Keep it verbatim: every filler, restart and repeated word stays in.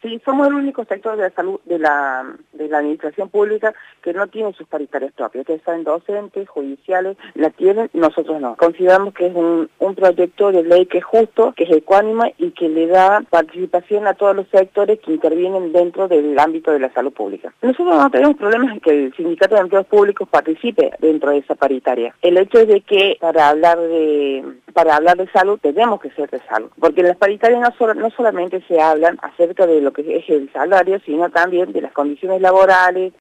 Sí, somos el único sector de la salud, de la, de la administración pública que no tiene sus paritarias propias. Ustedes saben, docentes, judiciales, la tienen, nosotros no. Consideramos que es un, un proyecto de ley que es justo, que es ecuánime y que le da participación a todos los sectores que intervienen dentro del ámbito de la salud pública. Nosotros no tenemos problemas en que el Sindicato de Empleados Públicos participe dentro de esa paritaria. El hecho es de que para hablar de para hablar de salud tenemos que ser de salud, porque en las paritarias no, solo, no solamente se hablan acerca de lo que es el salario, sino también de las condiciones laborales,